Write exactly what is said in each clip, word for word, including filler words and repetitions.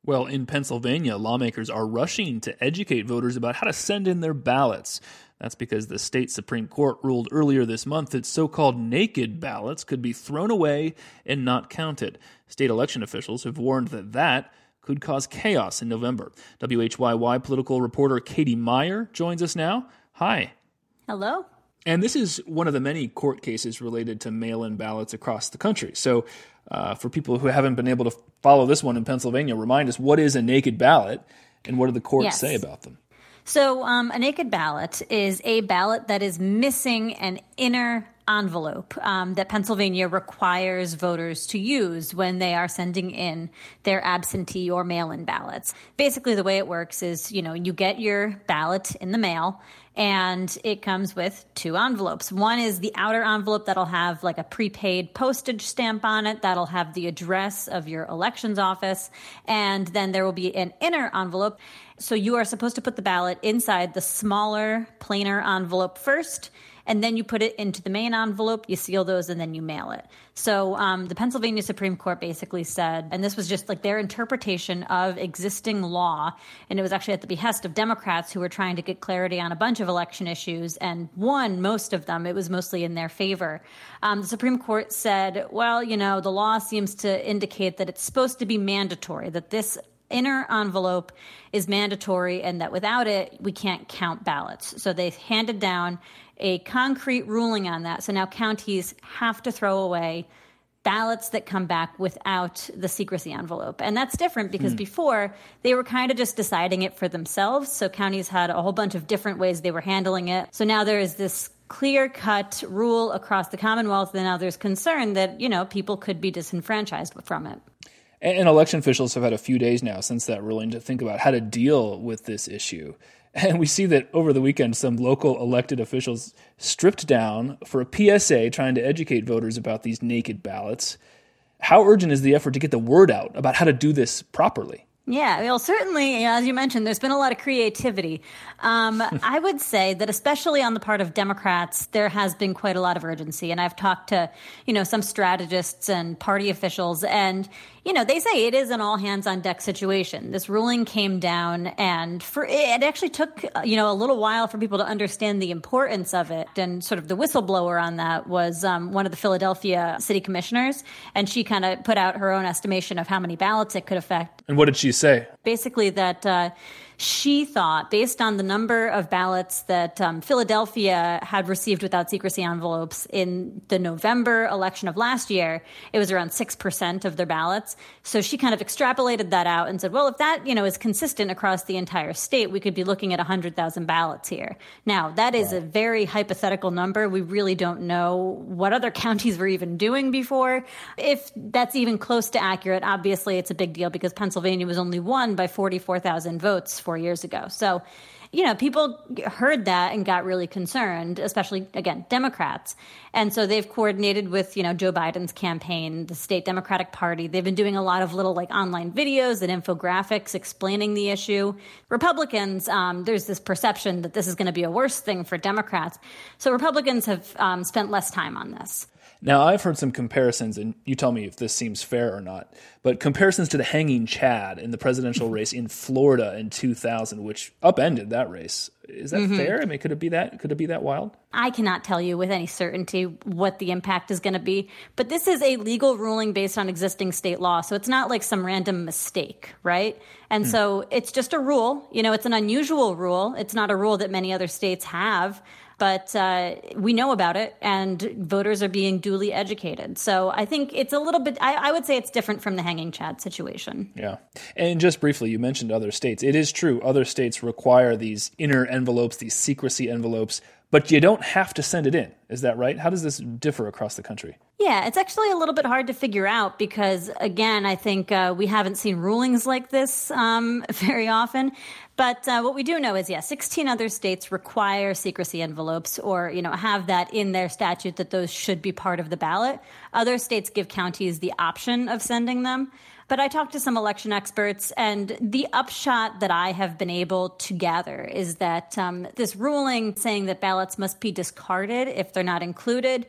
Well, in Pennsylvania, lawmakers are rushing to educate voters about how to send in their ballots. That's because the state Supreme Court ruled earlier this month that so-called naked ballots could be thrown away and not counted. State election officials have warned that that could cause chaos in November. W H Y Y political reporter Katie Meyer joins us now. Hi. Hello. And this is one of the many court cases related to mail-in ballots across the country. So uh, for people who haven't been able to follow this one in Pennsylvania, remind us, what is a naked ballot and what do the courts yes. say about them? So um, a naked ballot is a ballot that is missing an inner envelope um, that Pennsylvania requires voters to use when they are sending in their absentee or mail-in ballots. Basically, the way it works is, you know, you get your ballot in the mail, and it comes with two envelopes. One is the outer envelope that'll have like a prepaid postage stamp on it. That'll have the address of your elections office. And then there will be an inner envelope. So you are supposed to put the ballot inside the smaller, plainer envelope first, and then you put it into the main envelope, you seal those, and then you mail it. So um, the Pennsylvania Supreme Court basically said, and this was just like their interpretation of existing law, and it was actually at the behest of Democrats who were trying to get clarity on a bunch of election issues and won most of them. It was mostly in their favor. Um, the Supreme Court said, well, you know, the law seems to indicate that it's supposed to be mandatory, that this inner envelope is mandatory and that without it, we can't count ballots. So they handed down a concrete ruling on that. So now counties have to throw away ballots that come back without the secrecy envelope. And that's different because mm. before they were kind of just deciding it for themselves. So counties had a whole bunch of different ways they were handling it. So now there is this clear-cut rule across the Commonwealth, and now there's concern that, you know, people could be disenfranchised from it. And election officials have had a few days now since that ruling to think about how to deal with this issue. And we see that over the weekend, some local elected officials stripped down for a P S A trying to educate voters about these naked ballots. How urgent is the effort to get the word out about how to do this properly? Yeah, well, certainly, as you mentioned, there's been a lot of creativity. Um, I would say that especially on the part of Democrats, there has been quite a lot of urgency. And I've talked to, you know, some strategists and party officials, and, you know, they say it is an all hands on deck situation. This ruling came down, and for it actually took, you know, a little while for people to understand the importance of it. And sort of the whistleblower on that was um, one of the Philadelphia city commissioners, and she kind of put out her own estimation of how many ballots it could affect. And what did she say? Basically that uh, she thought, based on the number of ballots that um, Philadelphia had received without secrecy envelopes in the November election of last year, it was around six percent of their ballots. So she kind of extrapolated that out and said, well, if that, you know, is consistent across the entire state, we could be looking at one hundred thousand ballots here. Now, that is wow. a very hypothetical number. We really don't know what other counties were even doing before. If that's even close to accurate, obviously it's a big deal because Pennsylvania was only won by forty-four thousand votes four years ago. So, you know, people heard that and got really concerned, especially, again, Democrats. And so they've coordinated with, you know, Joe Biden's campaign, the state Democratic Party. They've been doing a lot of little like online videos and infographics explaining the issue. Republicans, um, there's this perception that this is going to be a worse thing for Democrats. So Republicans have um, spent less time on this. Now, I've heard some comparisons, and you tell me if this seems fair or not, but comparisons to the hanging Chad in the presidential race in Florida in two thousand, which upended that race. Is that mm-hmm. fair? I mean, could it be that? Could it be that wild? I cannot tell you with any certainty what the impact is going to be, but this is a legal ruling based on existing state law, so it's not like some random mistake, right? And mm. so it's just a rule. You know, it's an unusual rule. It's not a rule that many other states have. But uh, we know about it, and voters are being duly educated. So I think it's a little bit, I, I would say it's different from the hanging Chad situation. Yeah. And just briefly, you mentioned other states. It is true. Other states require these inner envelopes, these secrecy envelopes, but you don't have to send it in. Is that right? How does this differ across the country? Yeah, it's actually a little bit hard to figure out because, again, I think uh, we haven't seen rulings like this um, very often. But uh, what we do know is, yeah, sixteen other states require secrecy envelopes or, you know, have that in their statute that those should be part of the ballot. Other states give counties the option of sending them. But I talked to some election experts, and the upshot that I have been able to gather is that um, this ruling saying that ballots must be discarded if they're not included,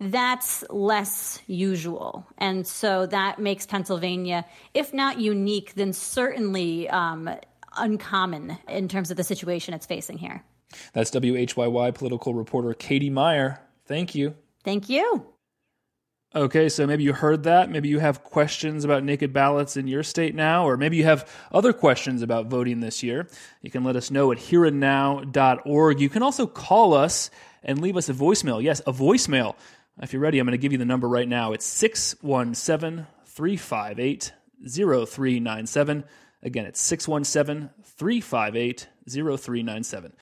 that's less usual. And so that makes Pennsylvania, if not unique, then certainly um, uncommon in terms of the situation it's facing here. That's W H Y Y political reporter Katie Meyer. Thank you. Thank you. Okay, so maybe you heard that. Maybe you have questions about naked ballots in your state now, or maybe you have other questions about voting this year. You can let us know at here and now dot org. You can also call us and leave us a voicemail. Yes, a voicemail. If you're ready, I'm going to give you the number right now. It's six one seven, three five eight, zero three nine seven. Again, it's six one seven, three five eight, zero three nine seven.